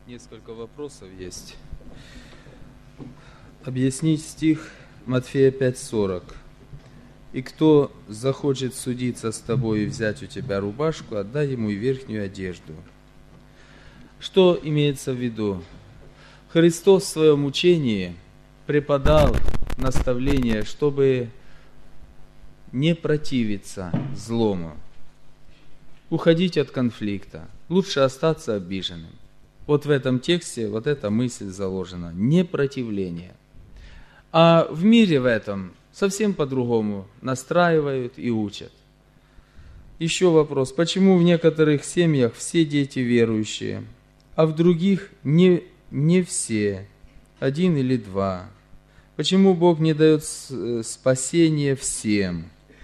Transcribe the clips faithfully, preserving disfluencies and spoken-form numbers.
Несколько вопросов есть. Объяснить стих Матфея пять сорок. «И кто захочет судиться с тобой и взять у тебя рубашку, отдай ему и верхнюю одежду». Что имеется в виду? Христос в своем учении преподал наставление, чтобы не противиться злому, уходить от конфликта, лучше остаться обиженным. Вот в этом тексте вот эта мысль заложена – непротивление. А в мире в этом совсем по-другому настраивают и учат. Еще вопрос, почему в некоторых семьях все дети верующие, а в других не, не все, один или два? Почему Бог не дает спасения всем?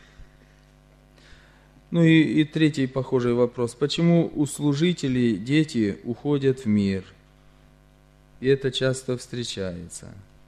Ну и, и третий похожий вопрос. Почему у служителей дети уходят в мир? И это часто встречается.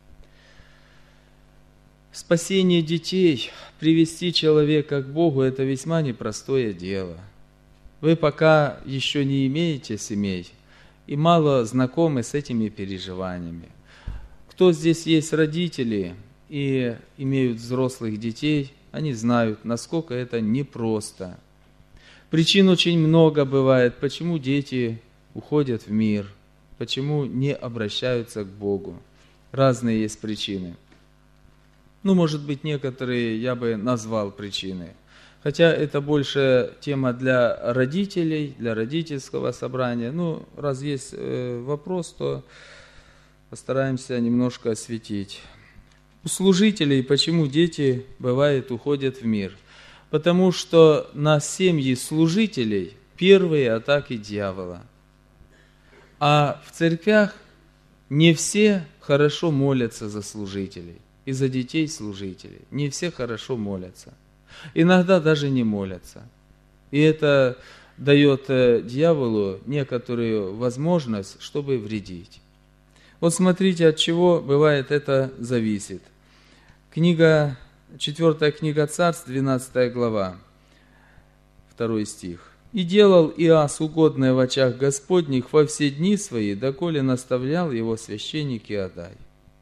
Спасение детей, привести человека к Богу, это весьма непростое дело. Вы пока еще не имеете семей и мало знакомы с этими переживаниями. Кто здесь есть родители и имеют взрослых детей, они знают, насколько это непросто. Причин очень много бывает, почему дети уходят в мир, почему не обращаются к Богу. Разные есть причины. Ну, может быть, некоторые я бы назвал причины. Хотя это больше тема для родителей, для родительского собрания. Ну, раз есть э, вопрос, то постараемся немножко осветить. У служителей почему дети, бывает, уходят в мир? Потому что на семьи служителей первые атаки дьявола. А в церквях не все хорошо молятся за служителей и за детей служителей. Не все хорошо молятся. Иногда даже не молятся. И это дает дьяволу некоторую возможность, чтобы вредить. Вот смотрите, от чего бывает это зависит. Книга, четвертая книга Царств, двенадцатая глава, второй стих. «И делал Иас угодное в очах Господних во все дни свои, доколе наставлял его священник Иодай».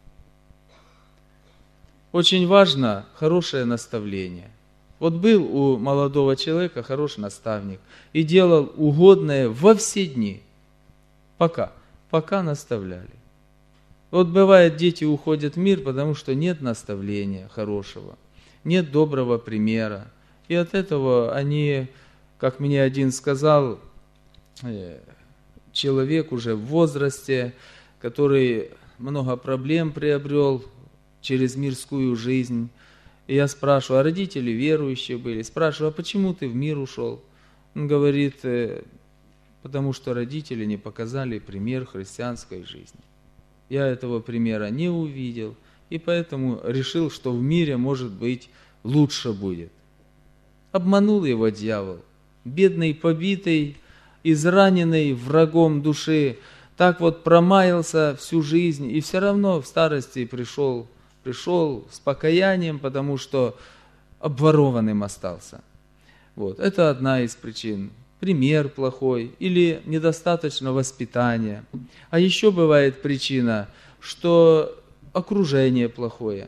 Очень важно хорошее наставление. Вот был у молодого человека хороший наставник и делал угодное во все дни, пока, пока наставляли. Вот бывает, дети уходят в мир, потому что нет наставления хорошего, нет доброго примера. И от этого они, как мне один сказал, человек уже в возрасте, который много проблем приобрел через мирскую жизнь. И я спрашиваю, а родители верующие были? Спрашиваю, а почему ты в мир ушел? Он говорит, потому что родители не показали пример христианской жизни. Я этого примера не увидел, и поэтому решил, что в мире, может быть, лучше будет. Обманул его дьявол, бедный, побитый, израненный врагом души, так вот промаялся всю жизнь, и все равно в старости пришел, пришел с покаянием, потому что обворованным остался. Вот. Это одна из причин. Пример плохой или недостаточно воспитания. А еще бывает причина, что окружение плохое.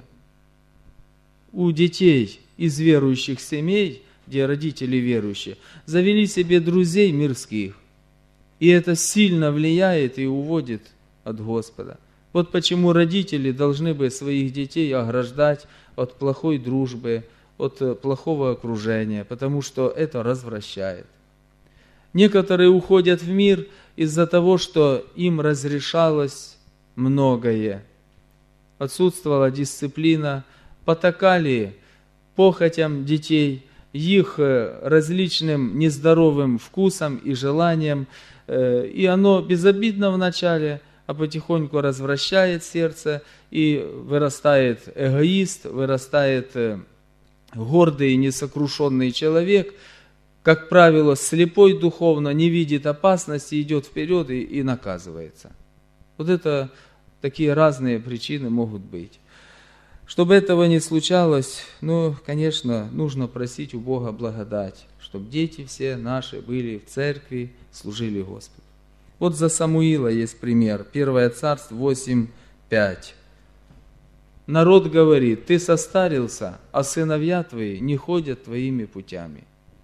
У детей из верующих семей, где родители верующие, завели себе друзей мирских. И это сильно влияет и уводит от Господа. Вот почему родители должны бы своих детей ограждать от плохой дружбы, от плохого окружения, потому что это развращает. Некоторые уходят в мир из-за того, что им разрешалось многое. Отсутствовала дисциплина, потакали похотям детей, их различным нездоровым вкусам и желаниям. И оно безобидно вначале, а потихоньку развращает сердце, и вырастает эгоист, вырастает гордый и несокрушенный человек, как правило, слепой духовно, не видит опасности, идет вперед и, и наказывается. Вот это такие разные причины могут быть. Чтобы этого не случалось, ну, конечно, нужно просить у Бога благодать, чтобы дети все наши были в церкви, служили Господу. Вот за Самуила есть пример. Первое Царство восемь пять. Народ говорит: ты состарился, а сыновья твои не ходят твоими путями.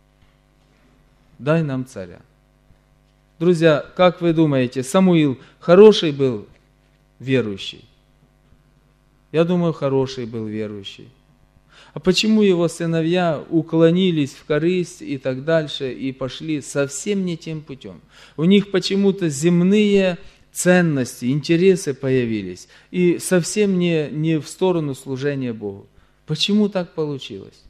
Дай нам царя. Друзья, как вы думаете, Самуил хороший был верующий? Я думаю, хороший был верующий. А почему его сыновья уклонились в корысть и так дальше, и пошли совсем не тем путем? У них почему-то земные ценности, интересы появились, и совсем не, не в сторону служения Богу. Почему так получилось?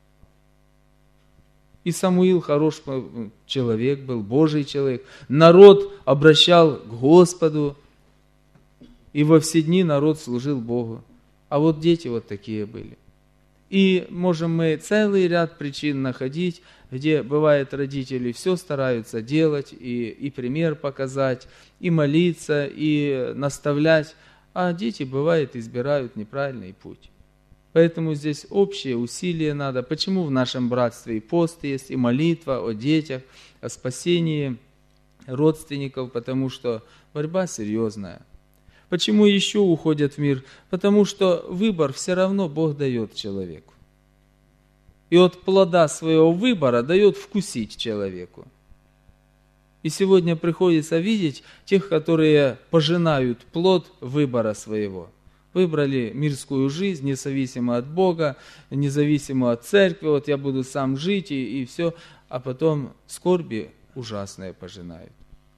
И Самуил хороший человек был, Божий человек. Народ обращал к Господу, и во все дни народ служил Богу. А вот дети вот такие были. И можем мы целый ряд причин находить, где, бывает, родители все стараются делать, и, и пример показать, и молиться, и наставлять, а дети, бывает, избирают неправильный путь. Поэтому здесь общее усилие надо. Почему в нашем братстве и пост есть, и молитва о детях, о спасении родственников? Потому что борьба серьезная. Почему еще уходят в мир? Потому что выбор все равно Бог дает человеку. И от плода своего выбора дает вкусить человеку. И сегодня приходится видеть тех, которые пожинают плод выбора своего. Выбрали мирскую жизнь, независимо от Бога, независимо от церкви, вот я буду сам жить и, и все, а потом скорби ужасные пожинают.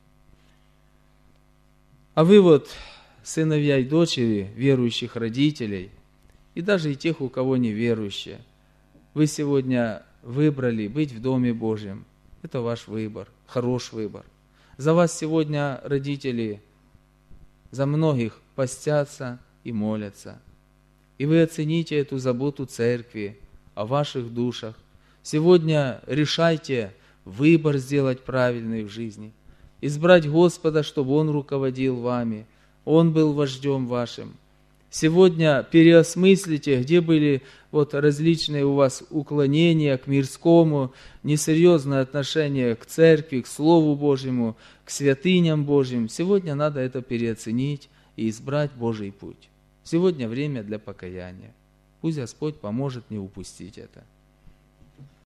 А вы вот, сыновья и дочери верующих родителей, и даже и тех, у кого не верующие, вы сегодня выбрали быть в Доме Божьем. Это ваш выбор, хороший выбор. За вас сегодня родители, за многих постятся и молятся. И вы оцените эту заботу церкви о ваших душах. Сегодня решайте выбор сделать правильный в жизни. Избрать Господа, чтобы Он руководил вами. Он был вождем вашим. Сегодня переосмыслите, где были вот различные у вас уклонения к мирскому, несерьезное отношение к церкви, к Слову Божьему, к святыням Божьим. Сегодня надо это переоценить и избрать Божий путь. Сегодня время для покаяния. Пусть Господь поможет не упустить это.